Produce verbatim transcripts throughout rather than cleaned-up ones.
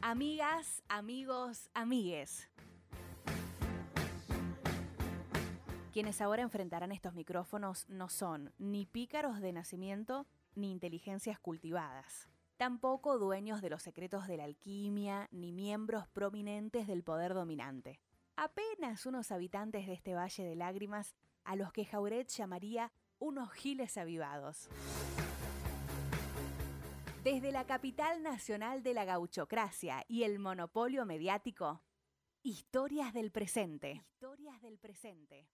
Amigas, amigos, amigues. Quienes ahora enfrentarán estos micrófonos no son ni pícaros de nacimiento ni inteligencias cultivadas. Tampoco dueños de los secretos de la alquimia ni miembros prominentes del poder dominante. Apenas unos habitantes de este valle de lágrimas a los que Jauret llamaría unos giles avivados. Desde la capital nacional de la gauchocracia y el monopolio mediático, historias del presente. Historias del presente.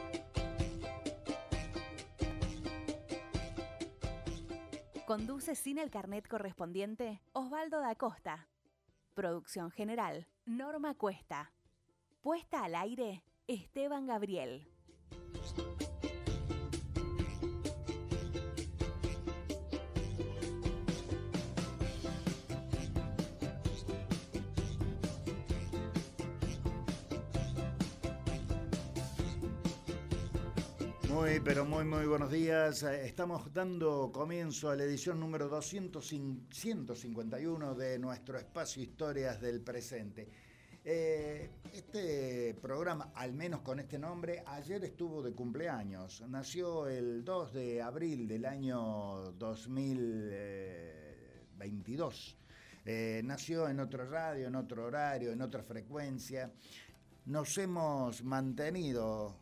Conduce sin el carnet correspondiente Osvaldo da Costa. Producción general, Norma Cuesta. Puesta al aire, Esteban Gabriel. Muy, pero muy, muy buenos días. Estamos dando comienzo a la edición número doscientos cincuenta y uno de nuestro espacio Historias del Presente. Eh, este programa, al menos con este nombre, ayer estuvo de cumpleaños. Nació el dos de abril del año dos mil veintidós. Eh, nació en otra radio, en otro horario, en otra frecuencia. Nos hemos mantenido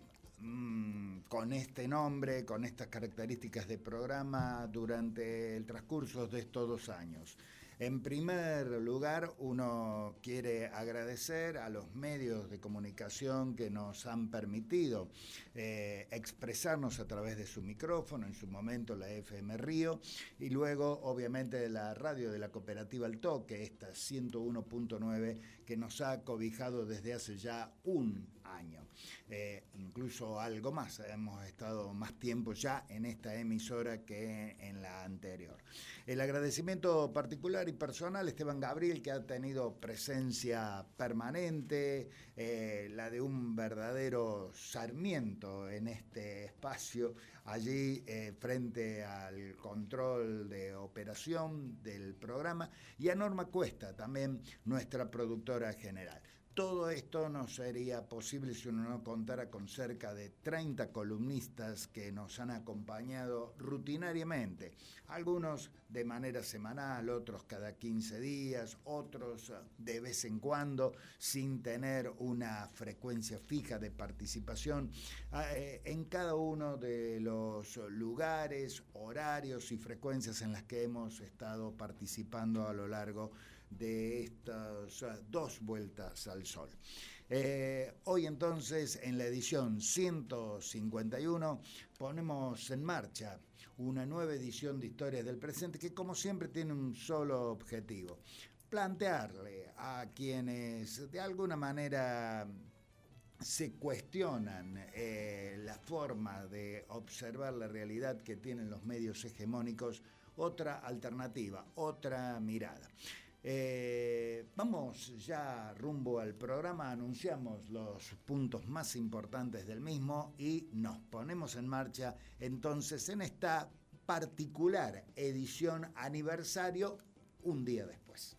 con este nombre, con estas características de programa durante el transcurso de estos dos años. En primer lugar, uno quiere agradecer a los medios de comunicación que nos han permitido eh, expresarnos a través de su micrófono, en su momento la F M Río, y luego obviamente la radio de la cooperativa El Toque, esta ciento uno punto nueve, que nos ha cobijado desde hace ya un año. Eh, incluso algo más, hemos estado más tiempo ya en esta emisora que en la anterior. El agradecimiento particular y personal, Esteban Gabriel, que ha tenido presencia permanente, eh, la de un verdadero sarmiento en este espacio, allí eh, frente al control de operación del programa, y a Norma Cuesta, también nuestra productora general. Todo esto no sería posible si uno no contara con cerca de treinta columnistas que nos han acompañado rutinariamente, algunos de manera semanal, otros cada quince días, otros de vez en cuando, sin tener una frecuencia fija de participación, en cada uno de los lugares, horarios y frecuencias en las que hemos estado participando a lo largo de estas dos vueltas al sol. Eh, hoy entonces, en la edición ciento cincuenta y uno, ponemos en marcha una nueva edición de Historias del Presente que, como siempre, tiene un solo objetivo: plantearle a quienes de alguna manera se cuestionan eh, la forma de observar la realidad que tienen los medios hegemónicos otra alternativa, otra mirada. Eh, vamos ya rumbo al programa, anunciamos los puntos más importantes del mismo y nos ponemos en marcha entonces en esta particular edición aniversario un día después.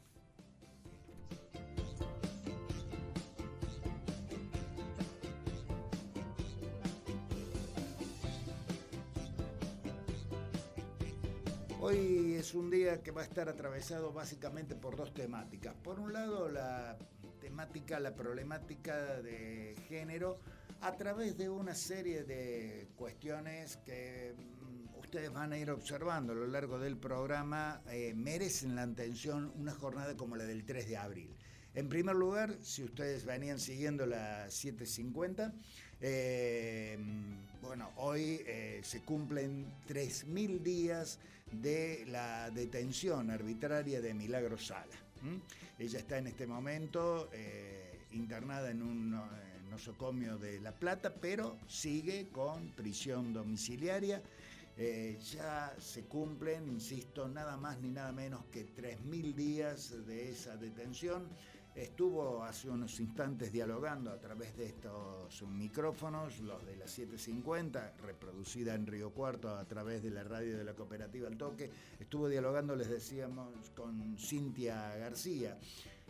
Hoy es un día que va a estar atravesado básicamente por dos temáticas. Por un lado, la temática, la problemática de género a través de una serie de cuestiones que ustedes van a ir observando a lo largo del programa, eh, merecen la atención una jornada como la del tres de abril. En primer lugar, si ustedes venían siguiendo la siete cincuenta, eh, bueno, hoy eh, se cumplen tres mil días de la detención arbitraria de Milagro Sala. ¿Mm? Ella está en este momento eh, internada en un eh, nosocomio de La Plata, pero sigue con prisión domiciliaria. Eh, ya se cumplen, insisto, nada más ni nada menos que tres mil días de esa detención. Estuvo hace unos instantes dialogando a través de estos micrófonos, los de la siete cincuenta, reproducida en Río Cuarto a través de la radio de la cooperativa El Toque. Estuvo dialogando, les decíamos, con Cintia García.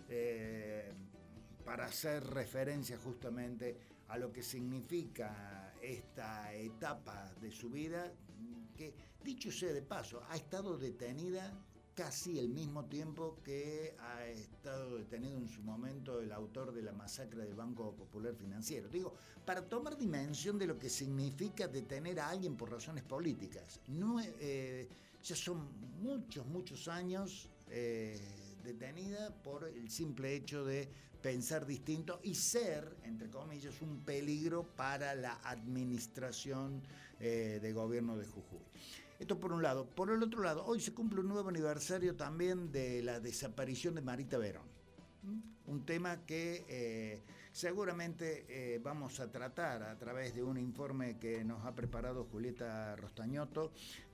eh, para hacer referencia justamente a lo que significa esta etapa de su vida, que, dicho sea de paso, ha estado detenida casi el mismo tiempo que ha estado detenido en su momento el autor de la masacre del Banco Popular Financiero. Digo, para tomar dimensión de lo que significa detener a alguien por razones políticas. No, eh, ya son muchos, muchos años eh, detenida por el simple hecho de pensar distinto y ser, entre comillas, un peligro para la administración eh, de gobierno de Jujuy. Esto por un lado. Por el otro lado, hoy se cumple un nuevo aniversario también de la desaparición de Marita Verón. Un tema que eh, seguramente eh, vamos a tratar a través de un informe que nos ha preparado Julieta Rostañotto.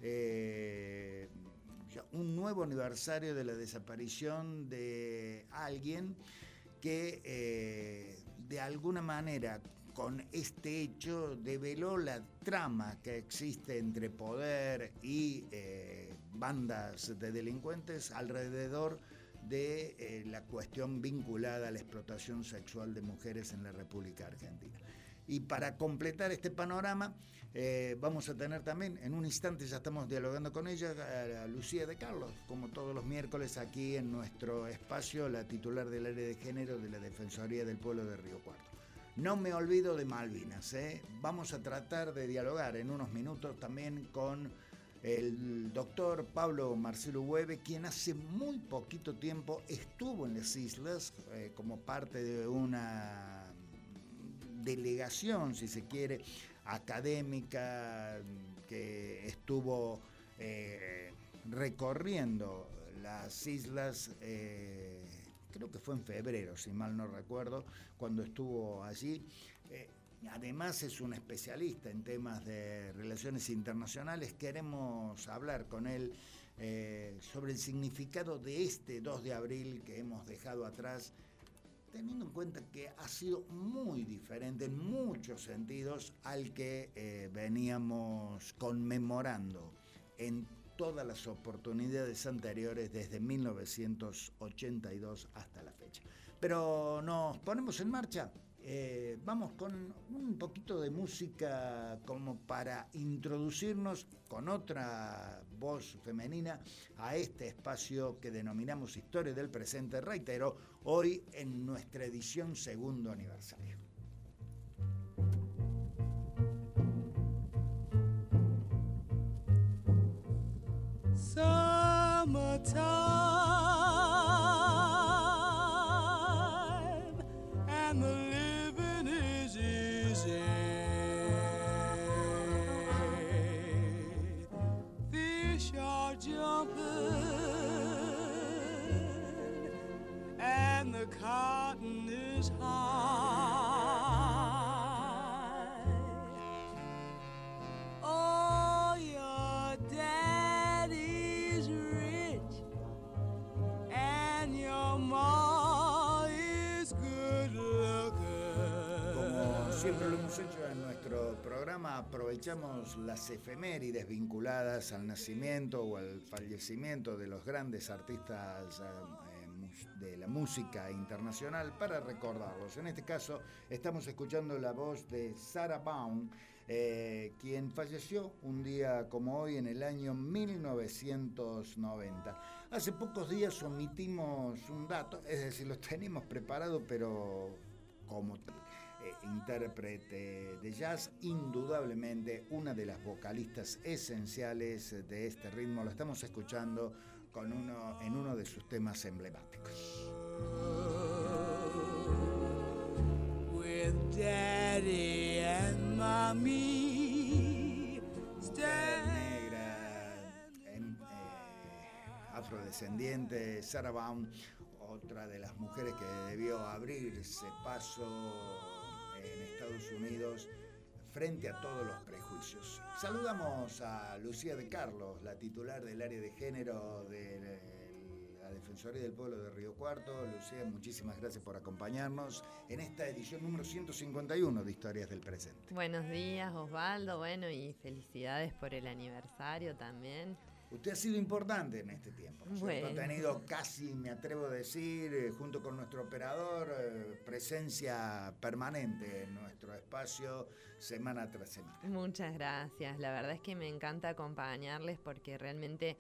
Eh, un nuevo aniversario de la desaparición de alguien que eh, de alguna manera con este hecho develó la trama que existe entre poder y eh, bandas de delincuentes alrededor de eh, la cuestión vinculada a la explotación sexual de mujeres en la República Argentina. Y para completar este panorama, eh, vamos a tener también, en un instante ya estamos dialogando con ella, a Lucía de Carlos, como todos los miércoles aquí en nuestro espacio, la titular del área de género de la Defensoría del Pueblo de Río Cuarto. No me olvido de Malvinas, ¿eh? Vamos a tratar de dialogar en unos minutos también con el doctor Pablo Marcelo Hueve, quien hace muy poquito tiempo estuvo en las islas eh, como parte de una delegación, si se quiere, académica, que estuvo eh, recorriendo las islas, eh, creo que fue en febrero, si mal no recuerdo, cuando estuvo allí. Eh, además es un especialista en temas de relaciones internacionales. Queremos hablar con él eh, sobre el significado de este dos de abril que hemos dejado atrás, teniendo en cuenta que ha sido muy diferente en muchos sentidos al que eh, veníamos conmemorando en todas las oportunidades anteriores desde mil novecientos ochenta y dos hasta la fecha. Pero nos ponemos en marcha. Eh, vamos con un poquito de música como para introducirnos con otra voz femenina a este espacio que denominamos Historia del Presente, reitero, hoy en nuestra edición segundo aniversario. Summertime and the living is easy. Fish are jumping and the cotton is high. Oh, your daddy's rich and your ma is good looking. Como siempre lo hemos hecho en nuestro programa, aprovechamos las efemérides vinculadas al nacimiento o al fallecimiento de los grandes artistas eh, de la música internacional para recordarlos. En este caso estamos escuchando la voz de Sarah Vaughan, eh, quien falleció un día como hoy en el año mil novecientos noventa. Hace pocos días omitimos un dato, es decir, lo teníamos preparado, pero como eh, intérprete de jazz, indudablemente una de las vocalistas esenciales de este ritmo. Lo estamos escuchando con uno, en uno de sus temas emblemáticos. With daddy and mommy Negra, em, eh, afrodescendiente, Sarah Vaughan, otra de las mujeres que debió abrirse paso en Estados Unidos frente a todos los prejuicios. Saludamos a Lucía de Carlos, la titular del área de género de la Defensoría del Pueblo de Río Cuarto. Lucía, muchísimas gracias por acompañarnos en esta edición número ciento cincuenta y uno de Historias del Presente. Buenos días, Osvaldo, bueno, y felicidades por el aniversario también. Usted ha sido importante en este tiempo, ¿no? Bueno. Ha tenido casi, me atrevo a decir, eh, junto con nuestro operador, eh, presencia permanente en nuestro espacio semana tras semana. Muchas gracias. La verdad es que me encanta acompañarles porque realmente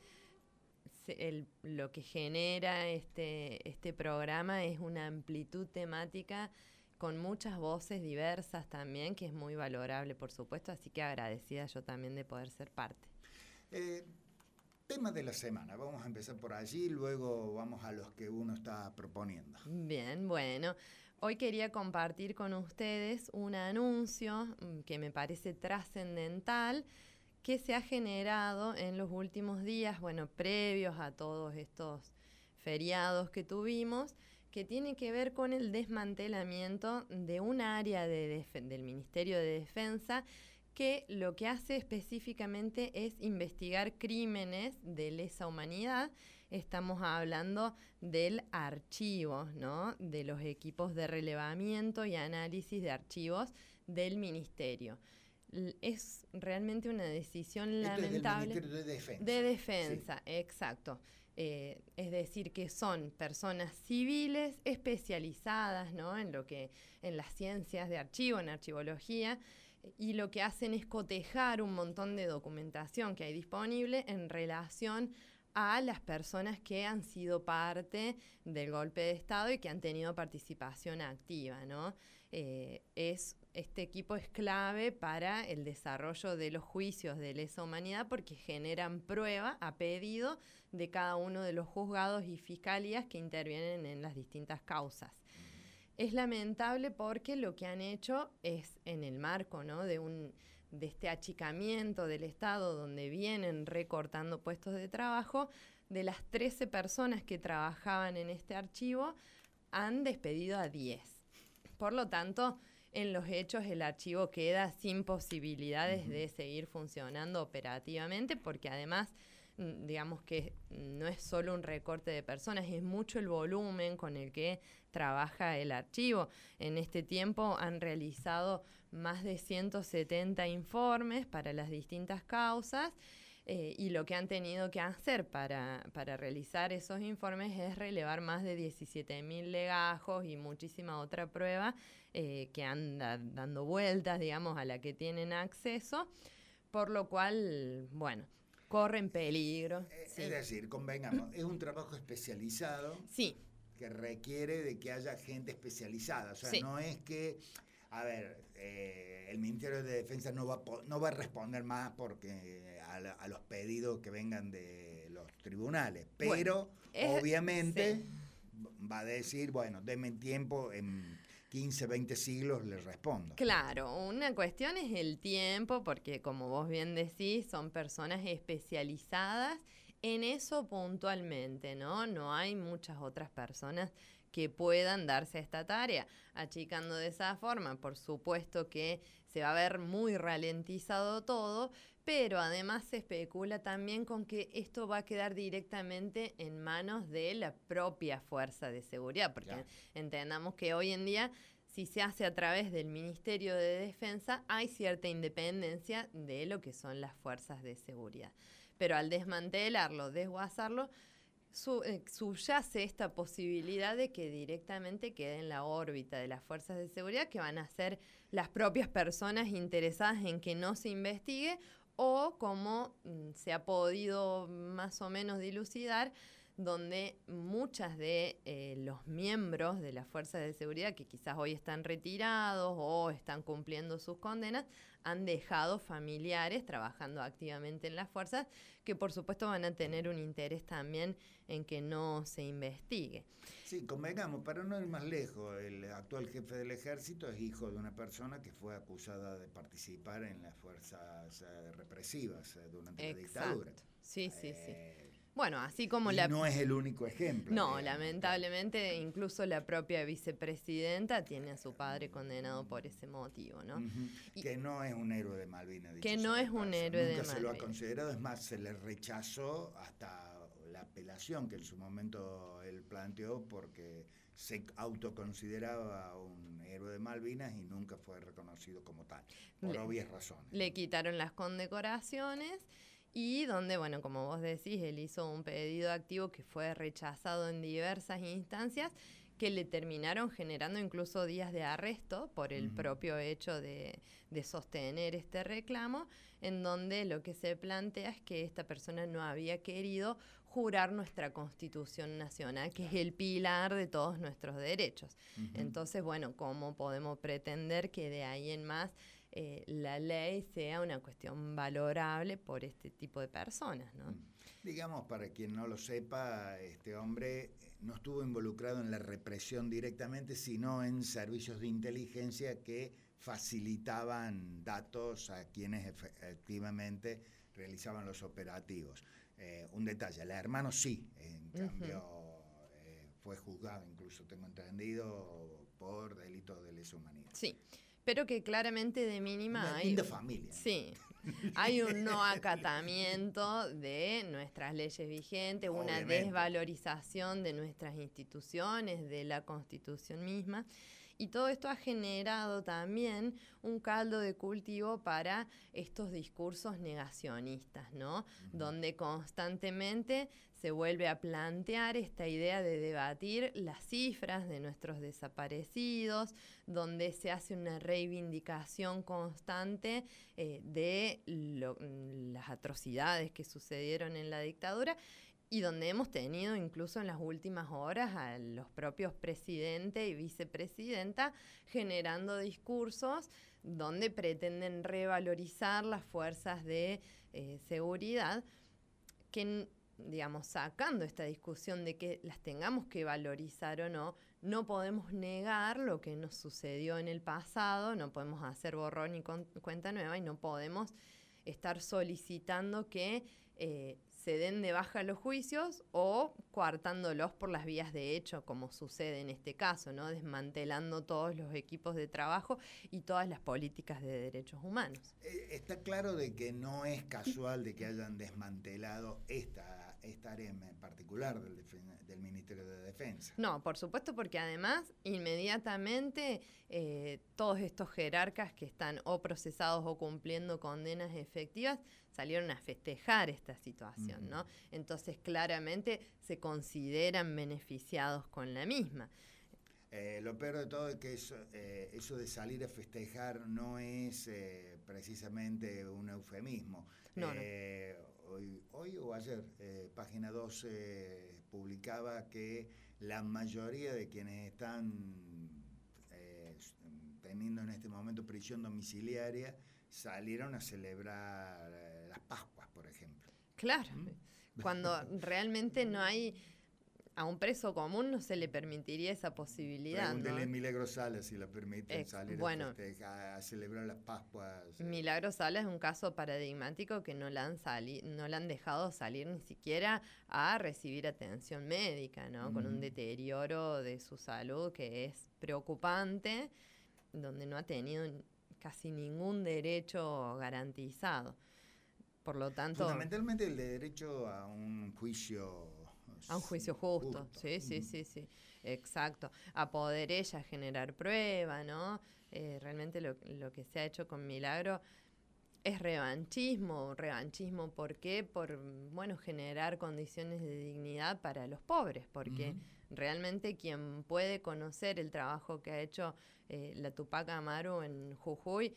se- el- lo que genera este, este programa es una amplitud temática con muchas voces diversas también, que es muy valorable, por supuesto, así que agradecida yo también de poder ser parte. Eh, tema de la semana, vamos a empezar por allí, luego vamos a los que uno está proponiendo. Bien, bueno, hoy quería compartir con ustedes un anuncio mm, que me parece trascendental, que se ha generado en los últimos días, bueno, previos a todos estos feriados que tuvimos, que tiene que ver con el desmantelamiento de un área de def- del Ministerio de Defensa que lo que hace específicamente es investigar crímenes de lesa humanidad. Estamos hablando del archivo, ¿no? De los equipos de relevamiento y análisis de archivos del Ministerio. L- Es realmente una decisión Esto es del lamentable. Ministerio de Defensa. De defensa, exacto. Eh, es decir, que son personas civiles especializadas, ¿no? En lo que, en las ciencias de archivo, en archivología, y lo que hacen es cotejar un montón de documentación que hay disponible en relación a las personas que han sido parte del golpe de Estado y que han tenido participación activa, ¿no? Eh, es, este equipo es clave para el desarrollo de los juicios de lesa humanidad porque generan prueba a pedido de cada uno de los juzgados y fiscalías que intervienen en las distintas causas. Es lamentable porque lo que han hecho es en el marco, ¿no? de, un, de este achicamiento del Estado donde vienen recortando puestos de trabajo, de las trece personas que trabajaban en este archivo, han despedido a diez. Por lo tanto, en los hechos el archivo queda sin posibilidades uh-huh. de seguir funcionando operativamente porque además digamos que no es solo un recorte de personas, es mucho el volumen con el que trabaja el archivo. En este tiempo han realizado más de ciento setenta informes para las distintas causas eh, y lo que han tenido que hacer para, para realizar esos informes es relevar más de diecisiete mil legajos y muchísima otra prueba eh, que anda dando vueltas, digamos, a la que tienen acceso, por lo cual, bueno, corren peligro. Es sí. decir, convengamos, es un trabajo especializado sí. que requiere de que haya gente especializada. O sea, sí. no es que, a ver, eh, el Ministerio de Defensa no va, a, no va a responder más porque a, la, a los pedidos que vengan de los tribunales, pero bueno, obviamente sí. va a decir, bueno, denme tiempo, en quince, veinte siglos les respondo. Claro, una cuestión es el tiempo, porque como vos bien decís, son personas especializadas en eso puntualmente, ¿no? No hay muchas otras personas que puedan darse a esta tarea. Achicando de esa forma, por supuesto que se va a ver muy ralentizado todo, pero además se especula también con que esto va a quedar directamente en manos de la propia fuerza de seguridad, porque ya. entendamos que hoy en día, si se hace a través del Ministerio de Defensa, hay cierta independencia de lo que son las fuerzas de seguridad. Pero al desmantelarlo, desguazarlo, Su, eh, subyace esta posibilidad de que directamente quede en la órbita de las fuerzas de seguridad, que van a ser las propias personas interesadas en que no se investigue, o como mm, se ha podido más o menos dilucidar, donde muchas de eh, los miembros de las fuerzas de seguridad que quizás hoy están retirados o están cumpliendo sus condenas, han dejado familiares trabajando activamente en las fuerzas, que por supuesto van a tener un interés también en que no se investigue. Sí, convengamos, para no ir más lejos, el actual jefe del ejército es hijo de una persona que fue acusada de participar en las fuerzas eh, represivas eh, durante Exacto. la dictadura. Sí, sí, eh, sí. Bueno, así como y la... no es el único ejemplo. No, digamos, lamentablemente incluso la propia vicepresidenta tiene a su padre condenado por ese motivo, ¿no? Uh-huh. Y que no es un héroe de Malvinas. Que no es un héroe de Nunca se lo ha Malvinas. considerado, es más, se le rechazó hasta la apelación que en su momento él planteó porque se autoconsideraba un héroe de Malvinas y nunca fue reconocido como tal, por Le- obvias razones. Le quitaron las condecoraciones y donde, bueno, como vos decís, él hizo un pedido activo que fue rechazado en diversas instancias, que le terminaron generando incluso días de arresto por el uh-huh. propio hecho de, de sostener este reclamo, en donde lo que se plantea es que esta persona no había querido jurar nuestra Constitución Nacional, que es el pilar de todos nuestros derechos. Uh-huh. Entonces, bueno, ¿cómo podemos pretender que de ahí en más eh, la ley sea una cuestión valorable por este tipo de personas, ¿no? Uh-huh. Digamos, para quien no lo sepa, este hombre no estuvo involucrado en la represión directamente, sino en servicios de inteligencia que facilitaban datos a quienes efectivamente realizaban los operativos. Eh, un detalle, el hermano sí, en uh-huh. cambio eh, fue juzgado, incluso tengo entendido, por delitos de lesa humanidad. Sí, pero que claramente de mínima Una hay... linda familia. Sí, hay un no acatamiento de nuestras leyes vigentes, una Obviamente. Desvalorización de nuestras instituciones, de la Constitución misma. Y todo esto ha generado también un caldo de cultivo para estos discursos negacionistas, ¿no? Uh-huh. Donde constantemente se vuelve a plantear esta idea de debatir las cifras de nuestros desaparecidos, donde se hace una reivindicación constante eh, de lo, las atrocidades que sucedieron en la dictadura, y donde hemos tenido incluso en las últimas horas a los propios presidente y vicepresidenta generando discursos donde pretenden revalorizar las fuerzas de eh, seguridad, que, digamos, sacando esta discusión de que las tengamos que valorizar o no, no podemos negar lo que nos sucedió en el pasado, no podemos hacer borrón y con, cuenta nueva, y no podemos estar solicitando que eh, se den de baja los juicios o coartándolos por las vías de hecho, como sucede en este caso, ¿no? Desmantelando todos los equipos de trabajo y todas las políticas de derechos humanos. Eh, está claro de que no es casual de que hayan desmantelado esta, esta área en particular del, del Ministerio de Defensa. No, por supuesto, porque además inmediatamente eh, todos estos jerarcas que están o procesados o cumpliendo condenas efectivas salieron a festejar esta situación, uh-huh. ¿no? Entonces claramente se consideran beneficiados con la misma. Eh, lo peor de todo es que eso, eh, eso de salir a festejar no es eh, precisamente un eufemismo. No, eh, no. Hoy, hoy o ayer, eh, Página doce publicaba que la mayoría de quienes están eh, teniendo en este momento prisión domiciliaria salieron a celebrar eh, las Pascuas, por ejemplo. Claro, ¿Mm? Cuando realmente no hay... A un preso común no se le permitiría esa posibilidad. Pregúntele ¿no? a Milagros Sala si la permiten Ex, salir bueno, a, festejar, a celebrar las Pascuas. Milagros Sala es un caso paradigmático que no la han sali- no la han dejado salir ni siquiera a recibir atención médica, ¿no? Uh-huh. Con un deterioro de su salud que es preocupante, donde no ha tenido casi ningún derecho garantizado. Por lo tanto... Fundamentalmente el derecho a un juicio... A un juicio justo, justo. sí, sí, sí, sí, exacto. A poder ella generar prueba, ¿no? Eh, realmente lo, lo que se ha hecho con Milagro es revanchismo, revanchismo, ¿por qué? Por, bueno, generar condiciones de dignidad para los pobres, porque uh-huh. realmente quien puede conocer el trabajo que ha hecho eh, la Tupac Amaru en Jujuy,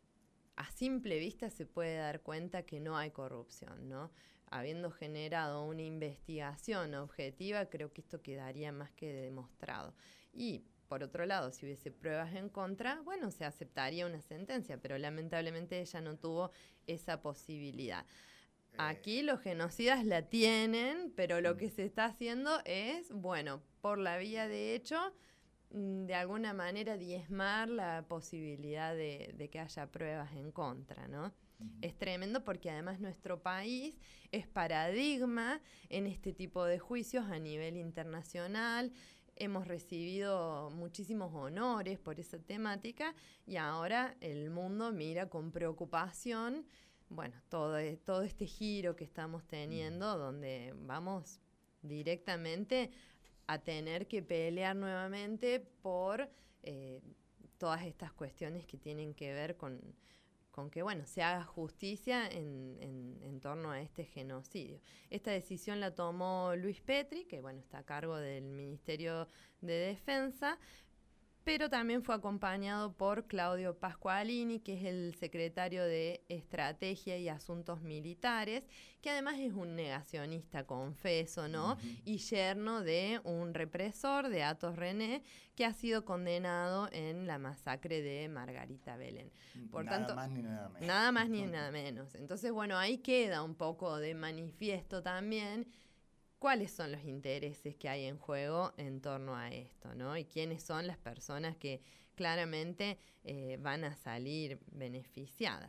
a simple vista se puede dar cuenta que no hay corrupción, ¿no? Habiendo generado una investigación objetiva, creo que esto quedaría más que demostrado. Y, por otro lado, si hubiese pruebas en contra, bueno, se aceptaría una sentencia, pero lamentablemente ella no tuvo esa posibilidad. Aquí los genocidas la tienen, pero lo que se está haciendo es, bueno, por la vía de hecho, de alguna manera diezmar la posibilidad de, de que haya pruebas en contra, ¿no? Uh-huh. Es tremendo porque además nuestro país es paradigma en este tipo de juicios a nivel internacional. Hemos recibido muchísimos honores por esa temática y ahora el mundo mira con preocupación, bueno, todo, todo este giro que estamos teniendo, uh-huh. donde vamos directamente a tener que pelear nuevamente por eh, todas estas cuestiones que tienen que ver con con que bueno, se haga justicia en, en, en torno a este genocidio. Esta decisión la tomó Luis Petri, que bueno, está a cargo del Ministerio de Defensa, pero también fue acompañado por Claudio Pasqualini, que es el secretario de Estrategia y Asuntos Militares, que además es un negacionista, confeso, ¿no? Uh-huh. Y yerno de un represor, de Athos René, que ha sido condenado en la masacre de Margarita Belén. Por nada tanto, más ni nada menos. Nada más ni nada menos. Entonces, bueno, ahí queda un poco de manifiesto también cuáles son los intereses que hay en juego en torno a esto, ¿no? Y quiénes son las personas que claramente eh, van a salir beneficiadas.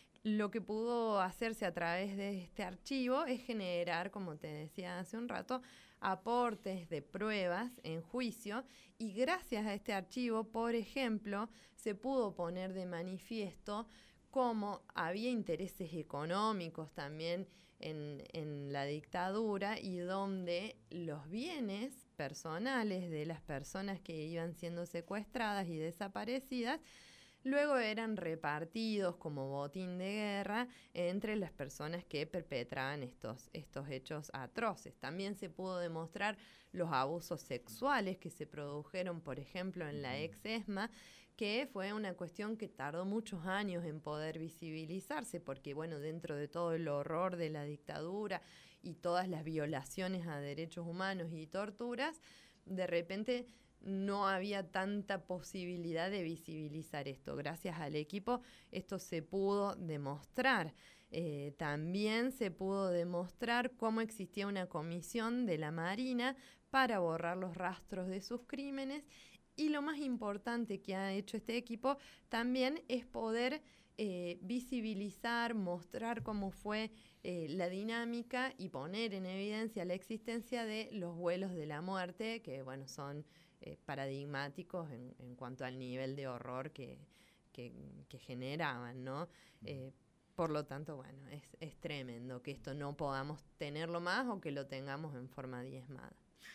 Lo que pudo hacerse a través de este archivo es generar, como te decía hace un rato, aportes de pruebas en juicio, y gracias a este archivo, por ejemplo, se pudo poner de manifiesto cómo había intereses económicos también En, en la dictadura, y donde los bienes personales de las personas que iban siendo secuestradas y desaparecidas luego eran repartidos como botín de guerra entre las personas que perpetraban estos, estos hechos atroces. También se pudo demostrar los abusos sexuales que se produjeron, por ejemplo, en la ex ESMA, que fue una cuestión que tardó muchos años en poder visibilizarse, porque bueno, dentro de todo el horror de la dictadura y todas las violaciones a derechos humanos y torturas, de repente no había tanta posibilidad de visibilizar esto. Gracias al equipo esto se pudo demostrar. Eh, también se pudo demostrar cómo existía una comisión de la Marina para borrar los rastros de sus crímenes. Y lo más importante que ha hecho este equipo también es poder eh, visibilizar, mostrar cómo fue eh, la dinámica y poner en evidencia la existencia de los vuelos de la muerte, que bueno, son eh, paradigmáticos en, en cuanto al nivel de horror que, que, que generaban, ¿no? Eh, por lo tanto, bueno, es, es tremendo que esto no podamos tenerlo más o que lo tengamos en forma diezmada.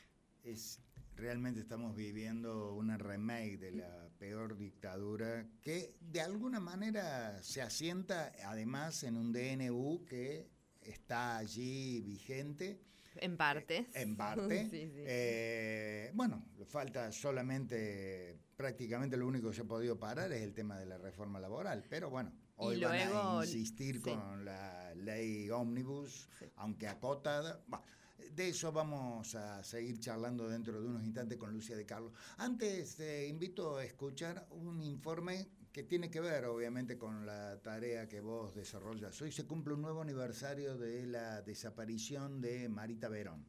Es... Realmente estamos viviendo una remake de la peor dictadura que de alguna manera se asienta además en un D N U que está allí vigente. En parte. Eh, en parte. sí, sí. Eh, bueno, falta solamente, prácticamente lo único que se ha podido parar es el tema de la reforma laboral, pero bueno, hoy luego, van a insistir sí. con la ley ómnibus, sí. aunque acotada. Bueno, de eso vamos a seguir charlando dentro de unos instantes con Lucia de Carlos. Antes te invito a escuchar un informe que tiene que ver obviamente con la tarea que vos desarrollas. Hoy se cumple un nuevo aniversario de la desaparición de Marita Verón.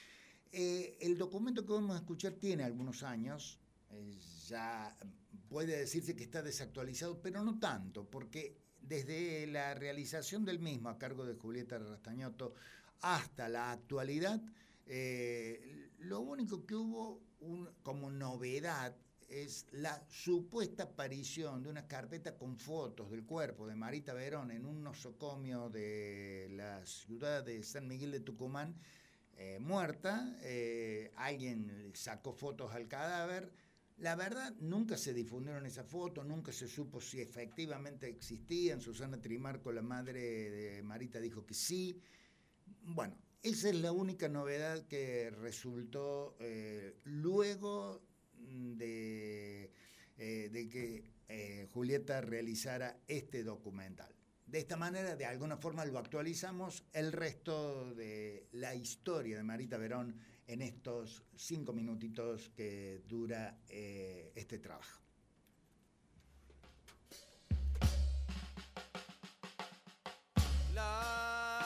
Eh, el documento que vamos a escuchar tiene algunos años, eh, ya puede decirse que está desactualizado, pero no tanto, porque desde la realización del mismo a cargo de Julieta Rastañotto hasta la actualidad, eh, lo único que hubo un, como novedad es la supuesta aparición de una carpeta con fotos del cuerpo de Marita Verón en un nosocomio de la ciudad de San Miguel de Tucumán, eh, muerta. Eh, alguien sacó fotos al cadáver. La verdad, nunca se difundieron esas fotos, nunca se supo si efectivamente existían. Susana Trimarco, la madre de Marita, dijo que sí. Bueno, esa es la única novedad que resultó eh, luego de, eh, de que eh, Julieta realizara este documental. De esta manera, de alguna forma, lo actualizamos el resto de la historia de Marita Verón en estos cinco minutitos que dura eh, este trabajo. La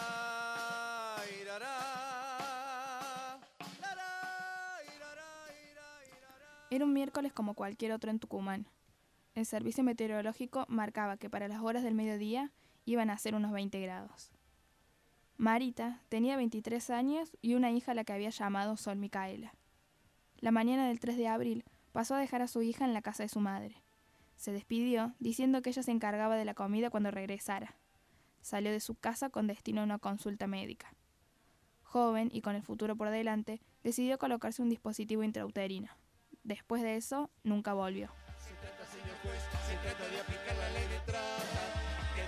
Era un miércoles como cualquier otro en Tucumán. El servicio meteorológico marcaba que para las horas del mediodía iban a ser unos veinte grados. Marita tenía veintitrés años y una hija a la que había llamado Sol Micaela. La mañana del tres de abril pasó a dejar a su hija en la casa de su madre. Se despidió diciendo que ella se encargaba de la comida cuando regresara. Salió de su casa con destino a una consulta médica. Joven y con el futuro por delante, decidió colocarse un dispositivo intrauterino. Después de eso, nunca volvió. Se trata, señor juez, se trata de aplicar la ley de trata, que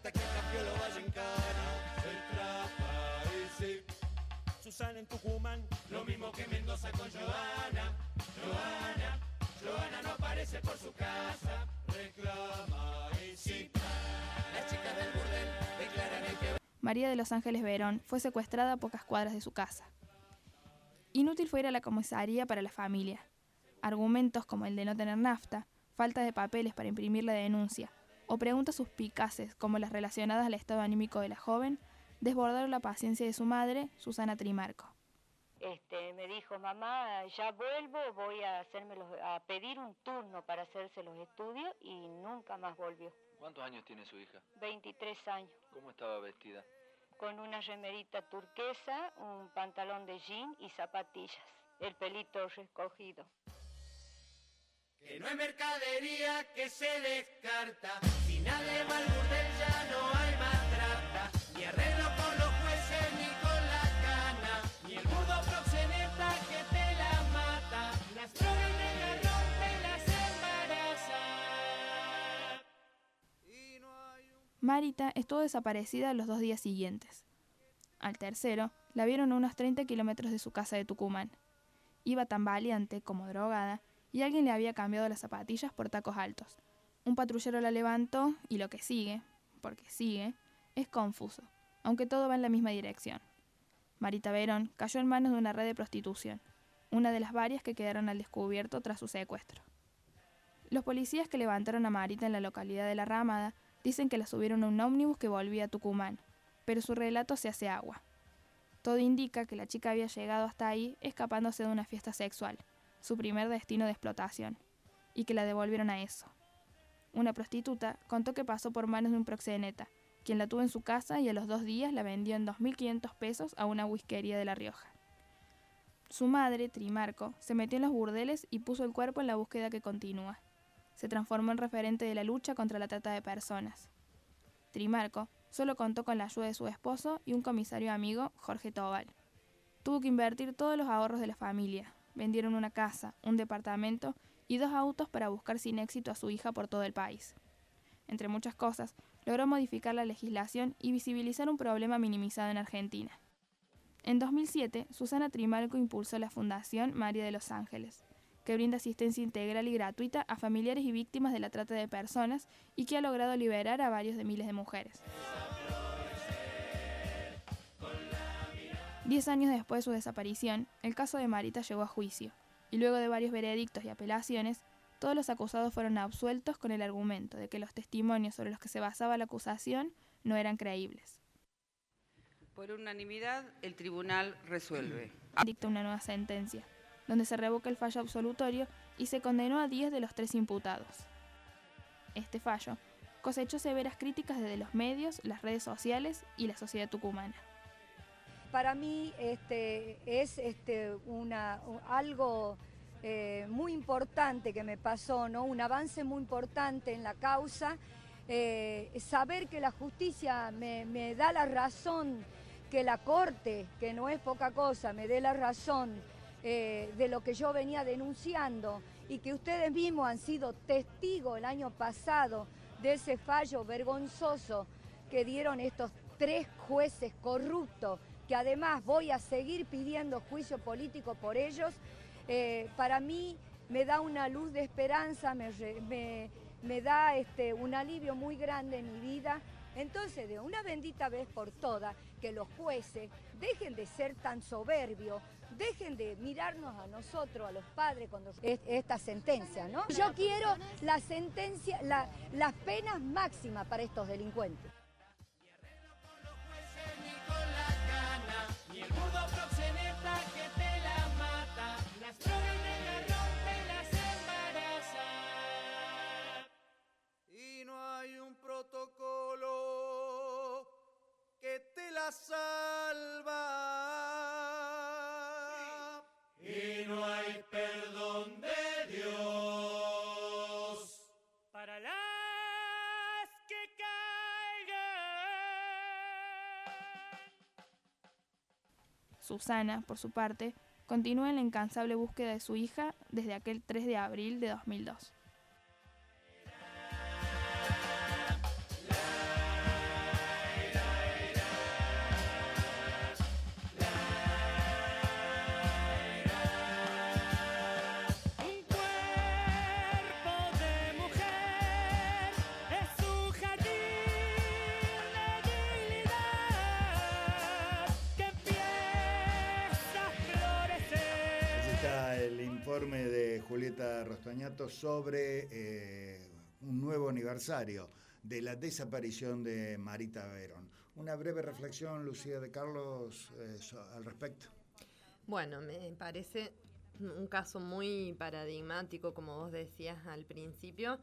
hasta que cambió lo valle en cana. Se trata y sí. Susana en Tucumán, lo mismo que Mendoza con Joana. Joana, Joana no aparece por su casa. Reclama y sí. Las chicas del burdel declaran el que... María de los Ángeles Verón fue secuestrada a pocas cuadras de su casa. Inútil fue ir a la comisaría para la familia. Argumentos como el de no tener nafta, falta de papeles para imprimir la denuncia, o preguntas suspicaces como las relacionadas al estado anímico de la joven, desbordaron la paciencia de su madre, Susana Trimarco. Este, me dijo, mamá, ya vuelvo, voy a, hacerme los, a pedir un turno para hacerse los estudios, y nunca más volvió. ¿Cuántos años tiene su hija? veintitrés años. ¿Cómo estaba vestida? Con una remerita turquesa, un pantalón de jean y zapatillas, el pelito recogido. Que no hay mercadería que se descarta, si nadie va al burdel ya no hay más trata, ni arreglo con los jueces ni con la cana, ni el burdo proxeneta que te la mata, las drogas y el garrón te las embaraza. Y no hay un... Marita estuvo desaparecida los dos días siguientes. Al tercero, la vieron a unos treinta kilómetros de su casa de Tucumán. Iba tan valiente como drogada, y alguien le había cambiado las zapatillas por tacos altos. Un patrullero la levantó y lo que sigue, porque sigue, es confuso, aunque todo va en la misma dirección. Marita Verón cayó en manos de una red de prostitución, una de las varias que quedaron al descubierto tras su secuestro. Los policías que levantaron a Marita en la localidad de La Ramada dicen que la subieron a un ómnibus que volvía a Tucumán, pero su relato se hace agua. Todo indica que la chica había llegado hasta ahí escapándose de una fiesta sexual, su primer destino de explotación, y que la devolvieron a eso. Una prostituta contó que pasó por manos de un proxeneta, quien la tuvo en su casa y a los dos días la vendió en dos mil quinientos pesos a una whiskería de La Rioja. Su madre, Trimarco, se metió en los burdeles y puso el cuerpo en la búsqueda que continúa. Se transformó en referente de la lucha contra la trata de personas. Trimarco solo contó con la ayuda de su esposo y un comisario amigo, Jorge Tobal. Tuvo que invertir todos los ahorros de la familia. Vendieron una casa, un departamento y dos autos para buscar sin éxito a su hija por todo el país. Entre muchas cosas, logró modificar la legislación y visibilizar un problema minimizado en Argentina. En dos mil siete, Susana Trimarco impulsó la Fundación María de los Ángeles, que brinda asistencia integral y gratuita a familiares y víctimas de la trata de personas y que ha logrado liberar a varios de miles de mujeres. Diez años después de su desaparición, el caso de Marita llegó a juicio, y luego de varios veredictos y apelaciones, todos los acusados fueron absueltos con el argumento de que los testimonios sobre los que se basaba la acusación no eran creíbles. Por unanimidad, el tribunal resuelve. Dicta una nueva sentencia, donde se revoca el fallo absolutorio y se condenó a diez de los tres imputados. Este fallo cosechó severas críticas desde los medios, las redes sociales y la sociedad tucumana. Para mí este, es este, una, algo eh, muy importante que me pasó, ¿no? Un avance muy importante en la causa, eh, saber que la justicia me, me da la razón, que la Corte, que no es poca cosa, me dé la razón eh, de lo que yo venía denunciando y que ustedes mismos han sido testigos el año pasado de ese fallo vergonzoso que dieron estos tres jueces corruptos, que además voy a seguir pidiendo juicio político por ellos, eh, para mí me da una luz de esperanza, me, me, me da este, un alivio muy grande en mi vida. Entonces, de una bendita vez por todas, que los jueces dejen de ser tan soberbios, dejen de mirarnos a nosotros, a los padres, cuando esta sentencia, ¿no? Yo quiero la sentencia, la, las penas máximas para estos delincuentes. Y el burdo proxeneta que te la mata, las drogas y el garrón te las embaraza. Y no hay un protocolo que te la salva. Y no hay perdón de Dios para las que caigan. Susana, por su parte, continúa en la incansable búsqueda de su hija desde aquel tres de abril de dos mil dos. informe de Julieta Rostañato sobre eh, un nuevo aniversario de la desaparición de Marita Verón. Una breve reflexión, Lucía de Carlos, eh, al respecto. Bueno, me parece un caso muy paradigmático, como vos decías al principio,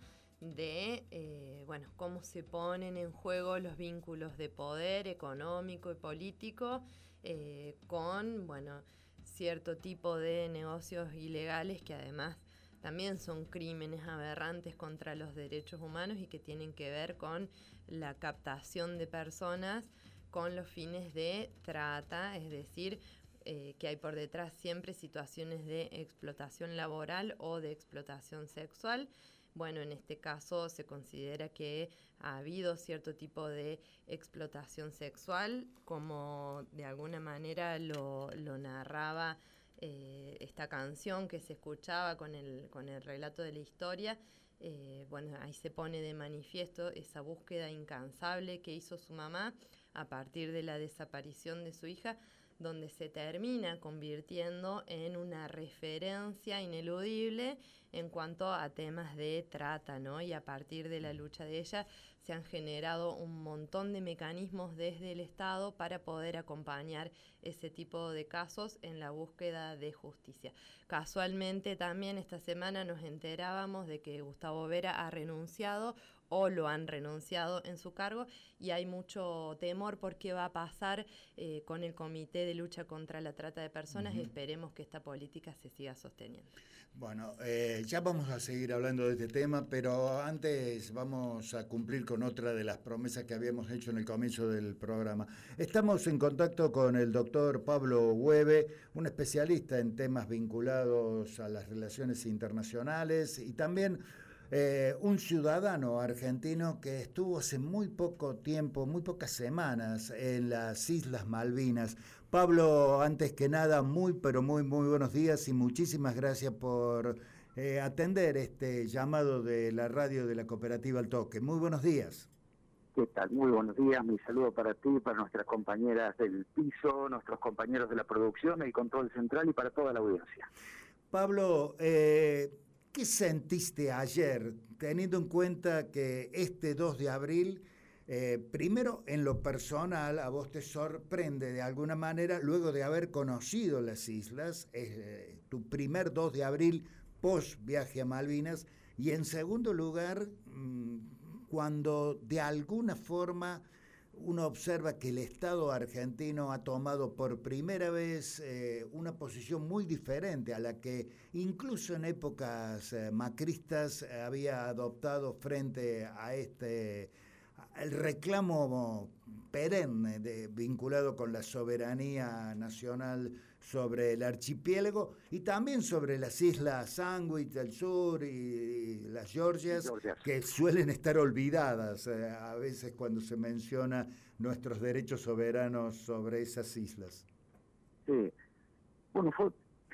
de eh, bueno, cómo se ponen en juego los vínculos de poder económico y político eh, con, bueno, cierto tipo de negocios ilegales que además también son crímenes aberrantes contra los derechos humanos y que tienen que ver con la captación de personas con los fines de trata, es decir, eh, que hay por detrás siempre situaciones de explotación laboral o de explotación sexual. Bueno, en este caso se considera que ha habido cierto tipo de explotación sexual, como de alguna manera lo, lo narraba eh, esta canción que se escuchaba con el, con el relato de la historia. Eh, bueno, ahí se pone de manifiesto esa búsqueda incansable que hizo su mamá a partir de la desaparición de su hija, donde se termina convirtiendo en una referencia ineludible en cuanto a temas de trata, ¿no? Y a partir de la lucha de ella se han generado un montón de mecanismos desde el Estado para poder acompañar ese tipo de casos en la búsqueda de justicia. Casualmente también esta semana nos enterábamos de que Gustavo Vera ha renunciado o lo han renunciado en su cargo y hay mucho temor por qué va a pasar eh, con el Comité de Lucha contra la Trata de Personas. Uh-huh. Esperemos que esta política se siga sosteniendo. Bueno, eh, ya vamos a seguir hablando de este tema, pero antes vamos a cumplir con otra de las promesas que habíamos hecho en el comienzo del programa. Estamos en contacto con el doctor Pablo Hueve, un especialista en temas vinculados a las relaciones internacionales y también Eh, un ciudadano argentino que estuvo hace muy poco tiempo, muy pocas semanas en las Islas Malvinas. Pablo, antes que nada, muy pero muy muy buenos días y muchísimas gracias por eh, atender este llamado de la radio de la Cooperativa Al Toque. Muy buenos días. ¿Qué tal? Muy buenos días, mi saludo para ti, para nuestras compañeras del piso, nuestros compañeros de la producción, el control central y para toda la audiencia. Pablo, eh, ¿qué sentiste ayer, teniendo en cuenta que este dos de abril, eh, primero en lo personal, a vos te sorprende de alguna manera, luego de haber conocido las islas, eh, tu primer dos de abril post viaje a Malvinas, y en segundo lugar, mmm, cuando de alguna forma uno observa que el Estado argentino ha tomado por primera vez eh, una posición muy diferente a la que incluso en épocas eh, macristas eh, había adoptado frente a este el reclamo perenne de, vinculado con la soberanía nacional sobre el archipiélago y también sobre las islas Sandwich del sur y, y las Georgias, Georgias, que suelen estar olvidadas eh, a veces cuando se menciona nuestros derechos soberanos sobre esas islas. Sí, bueno, fue,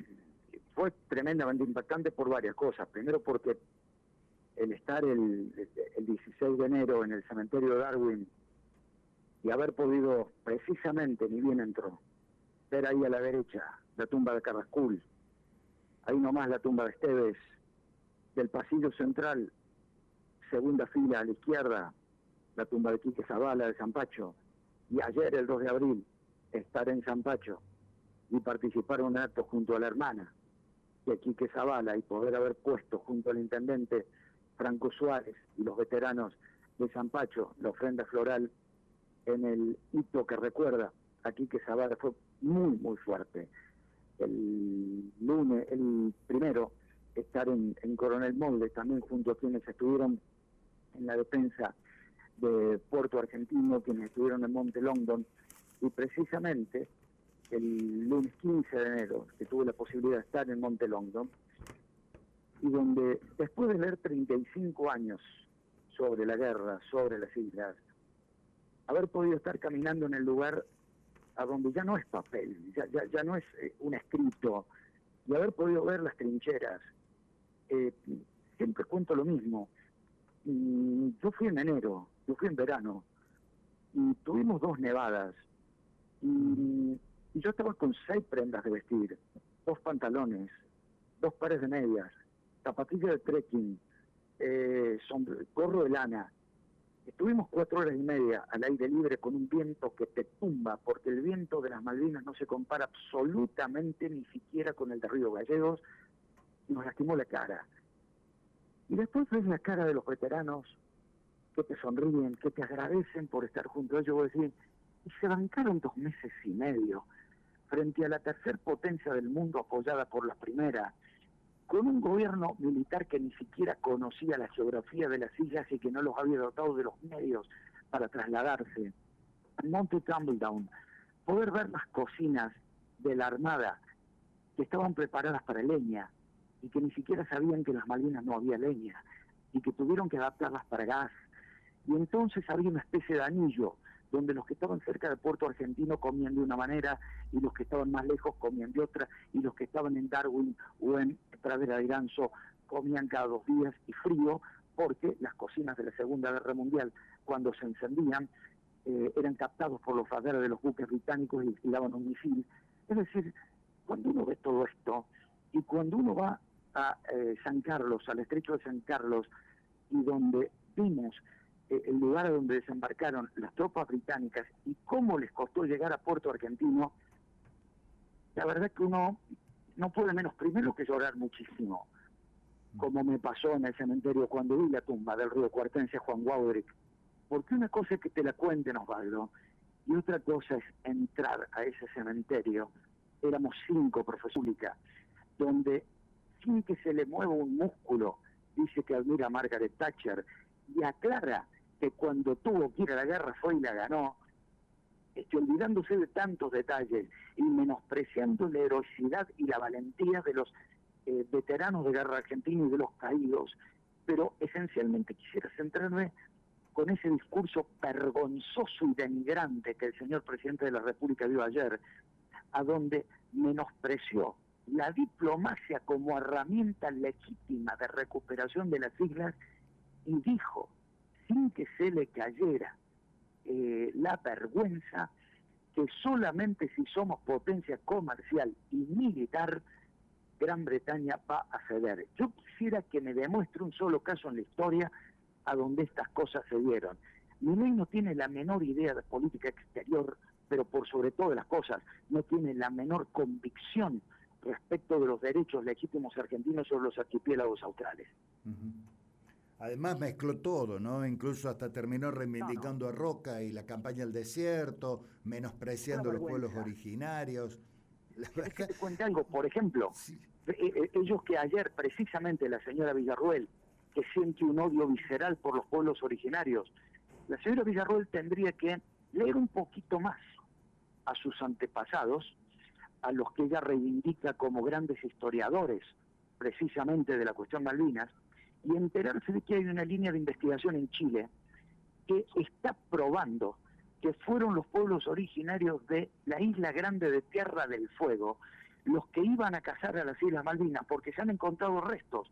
fue tremendamente impactante por varias cosas. Primero porque el estar el, el dieciséis de enero en el cementerio de Darwin y haber podido precisamente, ni bien entró, ver ahí a la derecha la tumba de Carrascul, ahí nomás la tumba de Esteves, del pasillo central, segunda fila a la izquierda, la tumba de Quique Zavala de Zampacho, y ayer, el dos de abril, estar en Zampacho y participar en un acto junto a la hermana de Quique Zavala y poder haber puesto junto al intendente Franco Suárez y los veteranos de Zampacho la ofrenda floral en el hito que recuerda a Quique Zavala fue muy, muy fuerte. El lunes, el primero, estar en, en Coronel Moldes, también junto a quienes estuvieron en la defensa de Puerto Argentino, quienes estuvieron en Monte Longdon, y precisamente el lunes quince de enero, que tuve la posibilidad de estar en Monte Longdon, y donde después de leer treinta y cinco años sobre la guerra, sobre las islas, haber podido estar caminando en el lugar a donde ya no es papel, ya, ya, ya no es eh, un escrito, y haber podido ver las trincheras. Eh, siempre cuento lo mismo. Y yo fui en enero, yo fui en verano, y tuvimos dos nevadas, y, y yo estaba con seis prendas de vestir, dos pantalones, dos pares de medias, zapatillas de trekking, eh, sombre- gorro de lana. Estuvimos cuatro horas y media al aire libre con un viento que te tumba, porque el viento de las Malvinas no se compara absolutamente ni siquiera con el de Río Gallegos, y nos lastimó la cara. Y después ves la cara de los veteranos que te sonríen, que te agradecen por estar junto a ellos, vos decís, y se bancaron dos meses y medio frente a la tercer potencia del mundo apoyada por la primera, con un gobierno militar que ni siquiera conocía la geografía de las islas y que no los había dotado de los medios para trasladarse. En Monte Tumbledown, poder ver las cocinas de la Armada que estaban preparadas para leña y que ni siquiera sabían que en las Malvinas no había leña y que tuvieron que adaptarlas para gas. Y entonces había una especie de anillo donde los que estaban cerca del puerto argentino comían de una manera y los que estaban más lejos comían de otra, y los que estaban en Darwin o en Pradera de Iranzo comían cada dos días y frío, porque las cocinas de la Segunda Guerra Mundial, cuando se encendían, eh, eran captados por los radares de los buques británicos y tiraban un misil. Es decir, cuando uno ve todo esto, y cuando uno va a eh, San Carlos, al estrecho de San Carlos, y donde vimos el lugar donde desembarcaron las tropas británicas y cómo les costó llegar a Puerto Argentino, la verdad que uno no puede menos primero que llorar muchísimo, como me pasó en el cementerio cuando vi la tumba del río Cuartense Juan Guaudric, porque una cosa es que te la cuenten, Osvaldo, y otra cosa es entrar a ese cementerio. Éramos cinco profesores, donde sin que se le mueva un músculo, dice que admira a Margaret Thatcher y aclara que cuando tuvo que ir a la guerra fue y la ganó, este, olvidándose de tantos detalles y menospreciando la heroicidad y la valentía de los eh, veteranos de guerra argentina y de los caídos. Pero esencialmente quisiera centrarme con ese discurso vergonzoso y denigrante que el señor presidente de la República dio ayer, a donde menospreció la diplomacia como herramienta legítima de recuperación de las islas y dijo, sin que se le cayera eh, la vergüenza, que solamente si somos potencia comercial y militar, Gran Bretaña va a ceder. Yo quisiera que me demuestre un solo caso en la historia a donde estas cosas se dieron. Milei no tiene la menor idea de política exterior, pero por sobre todas las cosas, no tiene la menor convicción respecto de los derechos legítimos argentinos sobre los archipiélagos australes. Uh-huh. Además mezcló todo, ¿no? Incluso hasta terminó reivindicando no, no. a Roca y la campaña del desierto, menospreciando a los pueblos originarios. La verdad... que te cuente algo, por ejemplo, sí. ellos que ayer precisamente la señora Villarroel, que siente un odio visceral por los pueblos originarios, la señora Villarroel tendría que leer un poquito más a sus antepasados, a los que ella reivindica como grandes historiadores precisamente de la cuestión Malvinas, y enterarse de que hay una línea de investigación en Chile que está probando que fueron los pueblos originarios de la isla grande de Tierra del Fuego los que iban a cazar a las Islas Malvinas, porque se han encontrado restos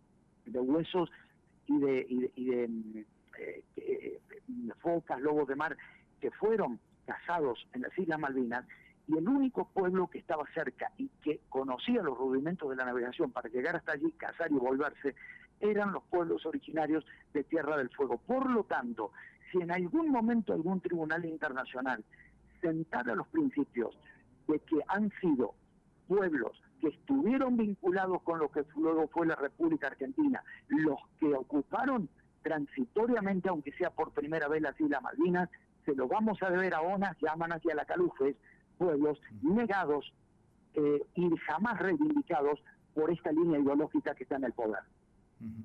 de huesos y de, y de, y de eh, eh, focas, lobos de mar, que fueron cazados en las Islas Malvinas, y el único pueblo que estaba cerca y que conocía los rudimentos de la navegación para llegar hasta allí, cazar y volverse, eran los pueblos originarios de Tierra del Fuego. Por lo tanto, si en algún momento algún tribunal internacional sentara los principios de que han sido pueblos que estuvieron vinculados con lo que luego fue la República Argentina, los que ocuparon transitoriamente, aunque sea por primera vez las Islas Malvinas, se lo vamos a deber a Onas, Yámanas y a la Calufes, pueblos negados eh, y jamás reivindicados por esta línea ideológica que está en el poder. Uh-huh.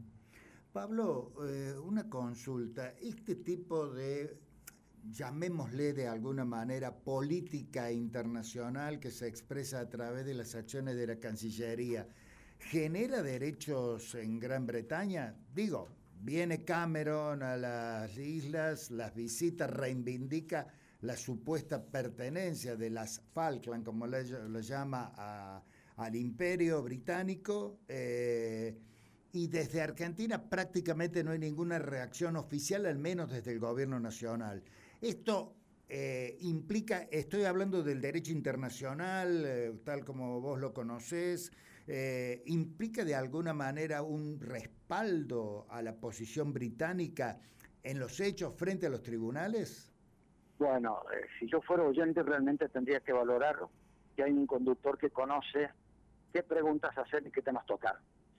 Pablo, eh, una consulta. Este tipo de, llamémosle de alguna manera, política internacional que se expresa a través de las acciones de la Cancillería, ¿genera derechos en Gran Bretaña? Digo, viene Cameron a las islas, las visita, reivindica la supuesta pertenencia de las Falkland, como lo llama, a, al Imperio Británico, eh, y desde Argentina prácticamente no hay ninguna reacción oficial, al menos desde el gobierno nacional. Esto eh, implica, estoy hablando del derecho internacional, eh, tal como vos lo conocés, eh, ¿implica de alguna manera un respaldo a la posición británica en los hechos frente a los tribunales? Bueno, eh, si yo fuera oyente realmente tendría que valorar que hay un conductor que conoce qué preguntas hacer y qué temas tocar.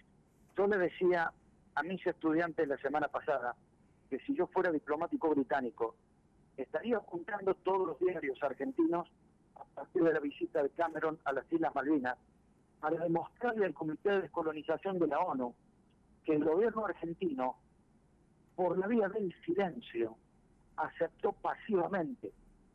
Yo le decía a mis estudiantes la semana pasada que si yo fuera diplomático británico, estaría juntando todos los diarios argentinos a partir de la visita de Cameron a las Islas Malvinas para demostrarle al Comité de Descolonización de la ONU que el gobierno argentino, por la vía del silencio, aceptó pasivamente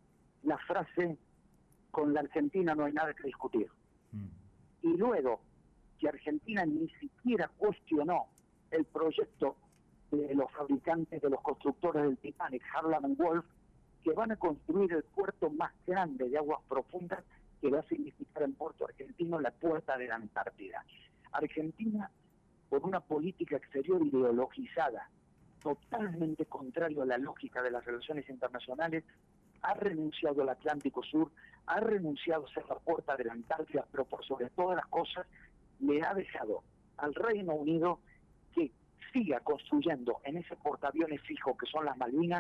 la frase con la Argentina no hay nada que discutir. Mm. Y luego que Argentina ni siquiera cuestionó el proyecto de los fabricantes, de los constructores del Titanic, Harland and Wolff, que van a construir el puerto más grande de aguas profundas que va a significar en Puerto Argentino la puerta de la Antártida. Argentina, por una política exterior ideologizada, totalmente contrario a la lógica de las relaciones internacionales, ha renunciado al Atlántico Sur, ha renunciado a ser la puerta de la Antártida, pero por sobre todas las cosas le ha dejado al Reino Unido que siga construyendo en ese portaaviones fijo que son las Malvinas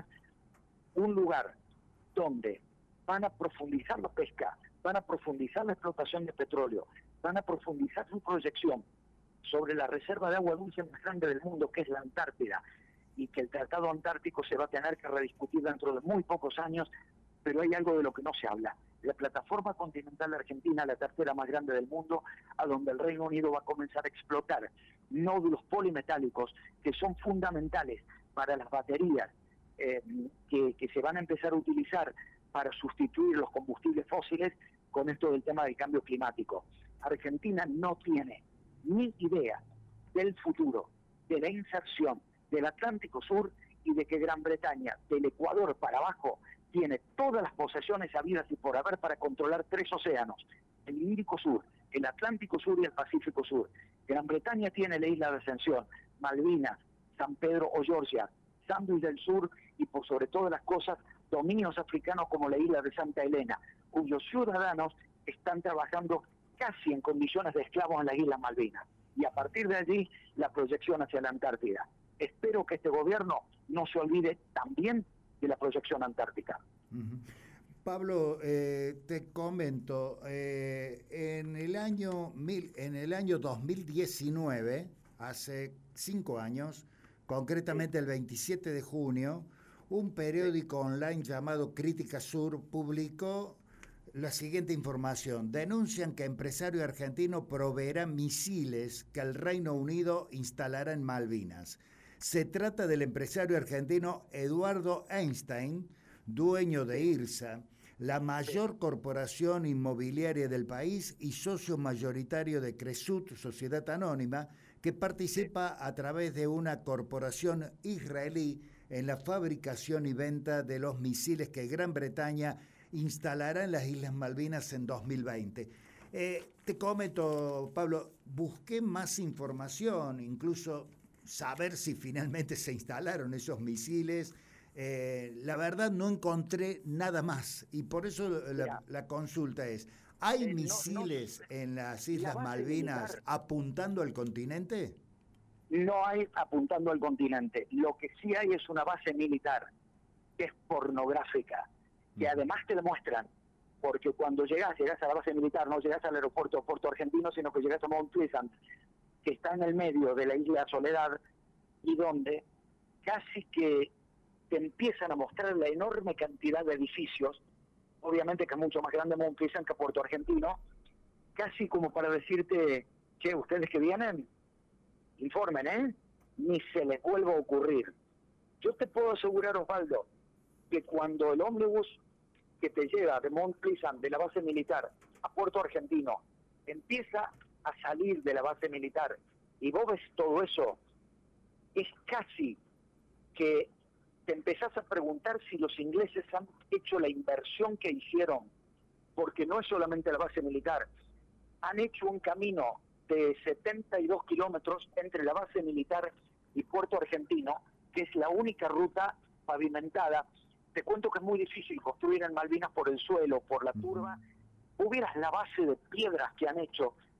un lugar donde van a profundizar la pesca, van a profundizar la explotación de petróleo, van a profundizar su proyección sobre la reserva de agua dulce más grande del mundo, que es la Antártida, y que el Tratado Antártico se va a tener que rediscutir dentro de muy pocos años, pero hay algo de lo que no se habla. La plataforma continental argentina, la tercera más grande del mundo, a donde el Reino Unido va a comenzar a explotar nódulos polimetálicos que son fundamentales para las baterías eh, que, que se van a empezar a utilizar para sustituir los combustibles fósiles con esto del tema del cambio climático. Argentina no tiene ni idea del futuro, de la inserción del Atlántico Sur y de que Gran Bretaña, del Ecuador para abajo, tiene todas las posesiones habidas y por haber para controlar tres océanos, el Índico Sur, el Atlántico Sur y el Pacífico Sur. Gran Bretaña tiene la isla de Ascensión, Malvinas, San Pedro o Georgia, Sandwich del Sur y por sobre todas las cosas, dominios africanos como la isla de Santa Elena, cuyos ciudadanos están trabajando casi en condiciones de esclavos en las Islas Malvinas. Y a partir de allí, la proyección hacia la Antártida. Espero que este gobierno no se olvide también de la proyección antártica. Uh-huh. Pablo, eh, te comento, eh, en el año mil, en el año dos mil diecinueve, hace cinco años, concretamente el veintisiete de junio, un periódico online llamado Crítica Sur publicó la siguiente información. Denuncian que empresario argentino proveerá misiles que el Reino Unido instalará en Malvinas. Se trata del empresario argentino Eduardo Einstein, dueño de IRSA, la mayor corporación inmobiliaria del país y socio mayoritario de Cresut, Sociedad Anónima, que participa a través de una corporación israelí en la fabricación y venta de los misiles que Gran Bretaña instalará en las Islas Malvinas en dos mil veinte. Eh, te comento, Pablo, busqué más información, incluso saber si finalmente se instalaron esos misiles. Eh, la verdad no encontré nada más y por eso la, la consulta es, ¿hay eh, misiles no, no, en las Islas Malvinas militar, apuntando al continente? No hay apuntando al continente. Lo que sí hay es una base militar que es pornográfica, que además te demuestran, porque cuando llegas, llegas a la base militar, no llegas al aeropuerto Puerto Argentino, sino que llegas a Mount Pleasant, que está en el medio de la isla Soledad, y donde casi que te empiezan a mostrar la enorme cantidad de edificios, obviamente que es mucho más grande Mount Pleasant que Puerto Argentino, casi como para decirte, che, ustedes que vienen, informen, ¿eh? Ni se les vuelva a ocurrir. Yo te puedo asegurar, Osvaldo, que cuando el ómnibus que te lleva de Mount Pleasant, de la base militar, a Puerto Argentino, empieza a salir de la base militar y vos ves todo eso, es casi que te empezás a preguntar si los ingleses han hecho la inversión que hicieron, porque no es solamente la base militar, han hecho un camino de setenta y dos kilómetros entre la base militar y Puerto Argentino, que es la única ruta pavimentada. Te cuento que es muy difícil construir en Malvinas por el suelo, por la turba. Hubieras la base de piedras que han hecho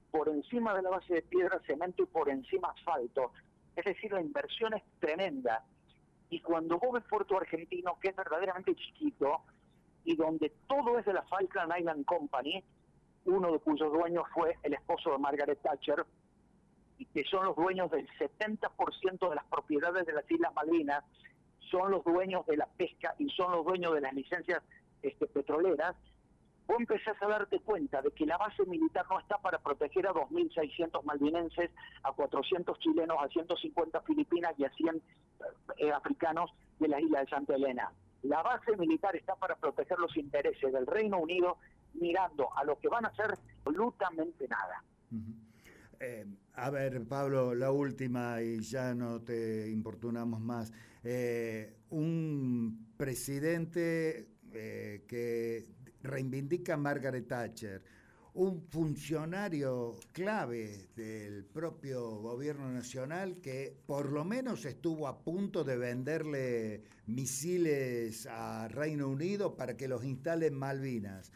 por encima de la base de piedra, cemento y por encima asfalto. Es decir, la inversión es tremenda. Y cuando vos ves Puerto Argentino, que es verdaderamente chiquito, y donde todo es de la Falkland Island Company, uno de cuyos dueños fue el esposo de Margaret Thatcher, y que son los dueños del setenta por ciento de las propiedades de las Islas Malvinas, son los dueños de la pesca y son los dueños de las licencias este, petroleras, vos empezás a darte cuenta de que la base militar no está para proteger a dos mil seiscientos malvinenses, a cuatrocientos chilenos, a ciento cincuenta filipinas y a cien eh, africanos de la isla de Santa Elena. La base militar está para proteger los intereses del Reino Unido, mirando a lo que van a hacer absolutamente nada. Uh-huh. Eh, a ver, Pablo, la última y ya no te importunamos más. Eh, un presidente eh, que reivindica a Margaret Thatcher, un funcionario clave del propio gobierno nacional que por lo menos estuvo a punto de venderle misiles a Reino Unido para que los instale en Malvinas.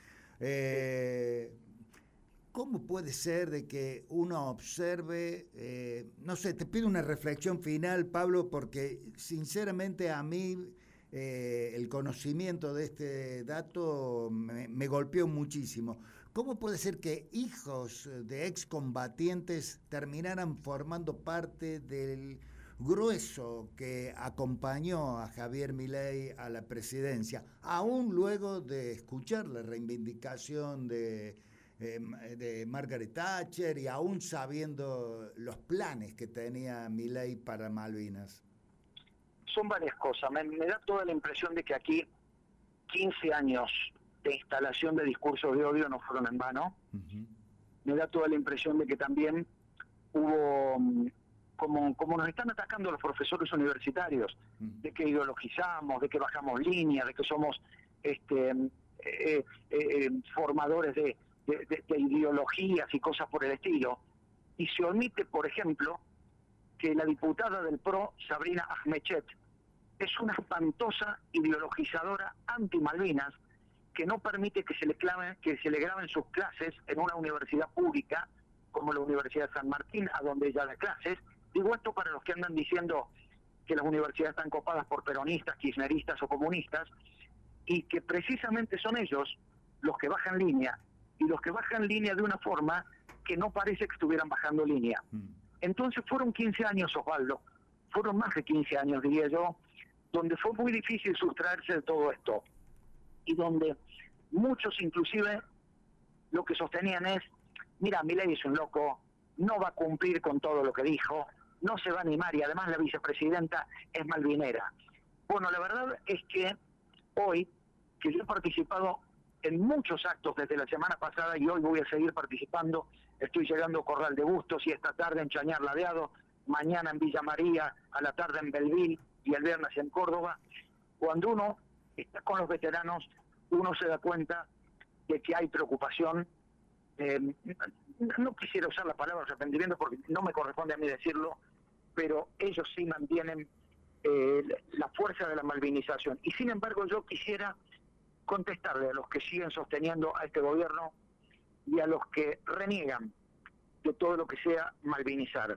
Eh, ¿Cómo puede ser de que uno observe, eh, no sé, te pido una reflexión final, Pablo, porque sinceramente a mí eh, el conocimiento de este dato me, me golpeó muchísimo. ¿Cómo puede ser que hijos de excombatientes terminaran formando parte del grueso que acompañó a Javier Milei a la presidencia, aún luego de escuchar la reivindicación de... de Margaret Thatcher y aún sabiendo los planes que tenía Milei para Malvinas? Son varias cosas. Me, me da toda la impresión de que aquí quince años de instalación de discursos de odio no fueron en vano. Uh-huh. Me da toda la impresión de que también hubo, como, como nos están atacando los profesores universitarios, uh-huh. de que ideologizamos, de que bajamos líneas, de que somos este, eh, eh, formadores de De, de, de ideologías y cosas por el estilo, y se omite, por ejemplo, que la diputada del P R O, Sabrina Ahmechet, es una espantosa ideologizadora anti-Malvinas que no permite que se le claven, que se le graben sus clases en una universidad pública como la Universidad de San Martín, a donde ella da clases. Digo esto para los que andan diciendo que las universidades están copadas por peronistas, kirchneristas o comunistas, y que precisamente son ellos los que bajan línea, y los que bajan línea de una forma que no parece que estuvieran bajando línea. Mm. Entonces fueron quince años, Osvaldo, fueron más de quince años, diría yo, donde fue muy difícil sustraerse de todo esto, y donde muchos inclusive lo que sostenían es, mira, Milei es un loco, no va a cumplir con todo lo que dijo, no se va a animar, y además la vicepresidenta es malvinera. Bueno, la verdad es que hoy, que yo he participado en muchos actos desde la semana pasada y hoy voy a seguir participando, estoy llegando a Corral de Bustos y esta tarde en Chañar Ladeado, mañana en Villa María, a la tarde en Belville y el viernes en Córdoba. Cuando uno está con los veteranos, uno se da cuenta de que hay preocupación. Eh, no quisiera usar la palabra arrepentimiento porque no me corresponde a mí decirlo, pero ellos sí mantienen eh, la fuerza de la malvinización. Y sin embargo yo quisiera contestarle a los que siguen sosteniendo a este gobierno y a los que reniegan de todo lo que sea malvinizar.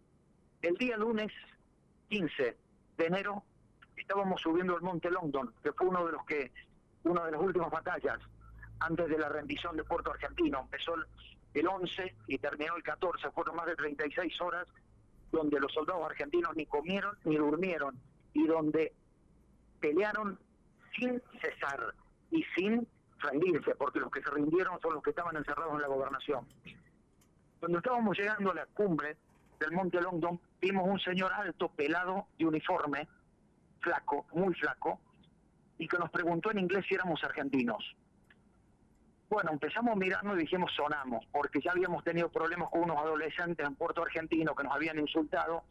El día lunes quince de enero estábamos subiendo el Monte Longdon, que fue uno de los que una de las últimas batallas antes de la rendición de Puerto Argentino. Empezó el once y terminó el catorce, fueron más de treinta y seis horas donde los soldados argentinos ni comieron ni durmieron y donde pelearon sin cesar y sin rendirse, porque los que se rindieron son los que estaban encerrados en la gobernación. Cuando estábamos llegando a la cumbre del Monte Longdon, vimos un señor alto, pelado, de uniforme, flaco, muy flaco, y que nos preguntó en inglés si éramos argentinos. Bueno, empezamos a mirarnos y dijimos sonamos, porque ya habíamos tenido problemas con unos adolescentes en Puerto Argentino que nos habían insultado,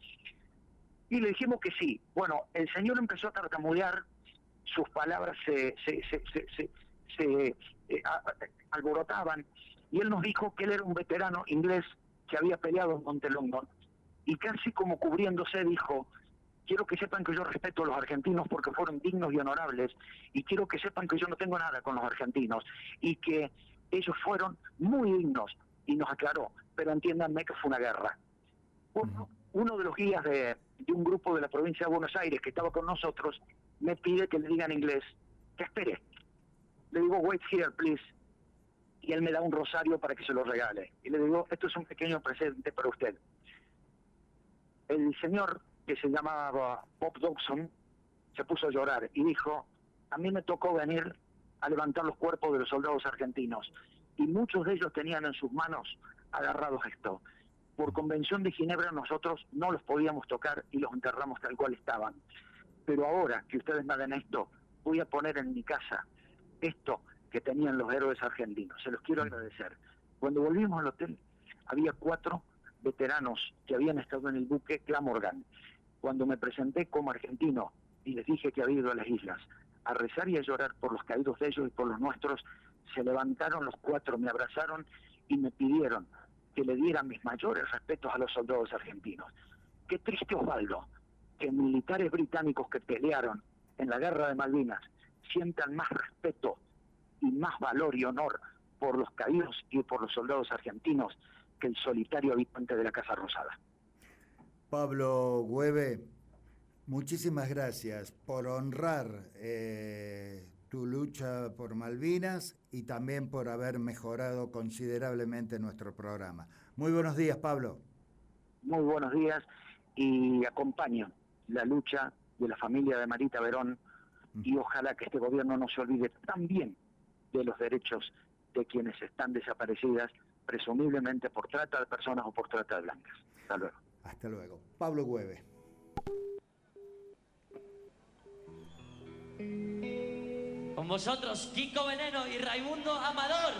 y le dijimos que sí. Bueno, el señor empezó a tartamudear, sus palabras se, se, se, se, se, se eh, a, alborotaban, y él nos dijo que él era un veterano inglés que había peleado en Monte Longdon, y casi como cubriéndose dijo: quiero que sepan que yo respeto a los argentinos porque fueron dignos y honorables, y quiero que sepan que yo no tengo nada con los argentinos, y que ellos fueron muy dignos, y nos aclaró pero entiéndanme que fue una guerra. Uno, uno de los guías de, de un grupo de la provincia de Buenos Aires que estaba con nosotros me pide que le diga en inglés que espere. Le digo, wait here, please. Y él me da un rosario para que se lo regale. Y le digo, esto es un pequeño presente para usted. El señor, que se llamaba Bob Dodson, se puso a llorar y dijo, a mí me tocó venir a levantar los cuerpos de los soldados argentinos. Y muchos de ellos tenían en sus manos agarrados esto. Por Convención de Ginebra nosotros no los podíamos tocar y los enterramos tal cual estaban. Pero ahora que ustedes me hagan esto, voy a poner en mi casa esto que tenían los héroes argentinos. Se los quiero agradecer. Cuando volvimos al hotel, había cuatro veteranos que habían estado en el buque Glamorgan. Cuando me presenté como argentino y les dije que había ido a las islas a rezar y a llorar por los caídos de ellos y por los nuestros, se levantaron los cuatro, me abrazaron y me pidieron que le diera mis mayores respetos a los soldados argentinos. Qué triste, Osvaldo, que militares británicos que pelearon en la guerra de Malvinas sientan más respeto y más valor y honor por los caídos y por los soldados argentinos que el solitario habitante de la Casa Rosada. Pablo Güeve, muchísimas gracias por honrar eh, tu lucha por Malvinas y también por haber mejorado considerablemente nuestro programa. Muy buenos días, Pablo. Muy buenos días, y acompaño la lucha de la familia de Marita Verón, y ojalá que este gobierno no se olvide también de los derechos de quienes están desaparecidas, presumiblemente por trata de personas o por trata de blancas. Hasta luego. Hasta luego. Pablo Güeve. Con vosotros, Kiko Veneno y Raimundo Amador.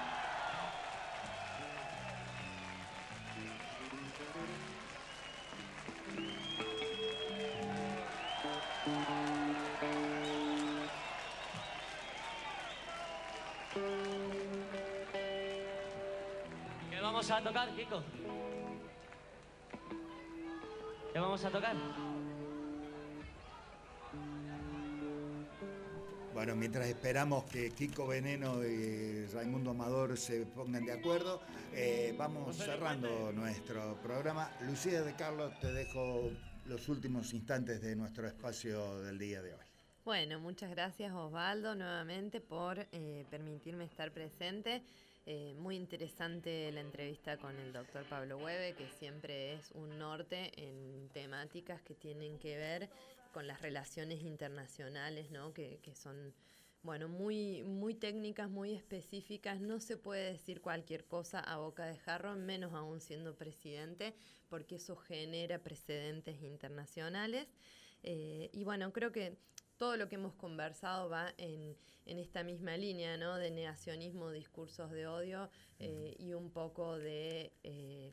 ¿Qué vamos a tocar, Kiko? ¿Qué vamos a tocar? Bueno, mientras esperamos que Kiko Veneno y Raimundo Amador se pongan de acuerdo, eh, vamos cerrando nuestro programa. Lucía de Carlos, te dejo los últimos instantes de nuestro espacio del día de hoy. Bueno, muchas gracias, Osvaldo, nuevamente por eh, permitirme estar presente. Eh, muy interesante la entrevista con el doctor Pablo Güeve, que siempre es un norte en temáticas que tienen que ver con las relaciones internacionales, ¿no? Que, que son, bueno, muy, muy técnicas, muy específicas. No se puede decir cualquier cosa a boca de jarro, menos aún siendo presidente, porque eso genera precedentes internacionales. Eh, y bueno, creo que todo lo que hemos conversado va en, en esta misma línea, ¿no? De negacionismo, discursos de odio eh, y un poco de, eh,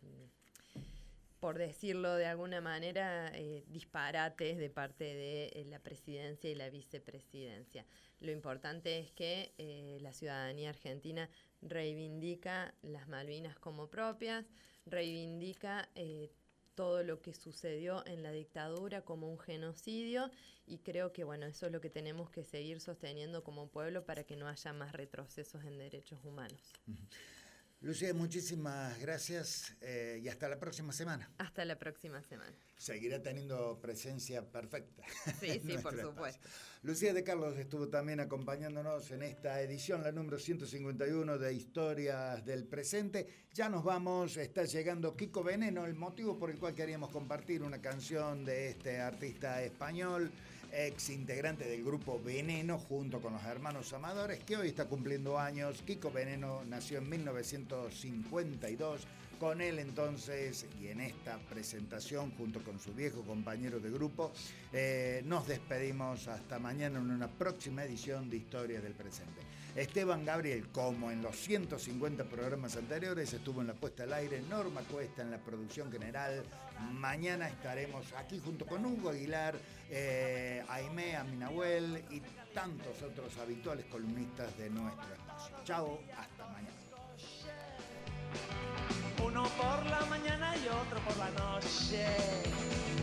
por decirlo de alguna manera, eh, disparates de parte de eh, la presidencia y la vicepresidencia. Lo importante es que eh, la ciudadanía argentina reivindica las Malvinas como propias, reivindica eh, todo lo que sucedió en la dictadura como un genocidio, y creo que bueno, eso es lo que tenemos que seguir sosteniendo como pueblo para que no haya más retrocesos en derechos humanos. Uh-huh. Lucía, muchísimas gracias eh, y hasta la próxima semana. Hasta la próxima semana. Seguirá teniendo presencia perfecta. Sí, sí, por supuesto. Lucía de Carlos estuvo también acompañándonos en esta edición, la número ciento cincuenta y uno de Historias del Presente. Ya nos vamos, está llegando Kiko Veneno, el motivo por el cual queríamos compartir una canción de este artista español, ex integrante del grupo Veneno, junto con los hermanos Amadores, que hoy está cumpliendo años. Kiko Veneno nació en mil novecientos cincuenta y dos. Con él entonces, y en esta presentación, junto con su viejo compañero de grupo, eh, nos despedimos hasta mañana en una próxima edición de Historias del Presente. Esteban Gabriel, como en los ciento cincuenta programas anteriores, estuvo en la puesta al aire, Norma Cuesta en la producción general. Mañana estaremos aquí junto con Hugo Aguilar, eh, Aimé Aminahuel y tantos otros habituales columnistas de nuestro espacio. Chao, hasta mañana. Uno por la mañana y otro por la noche.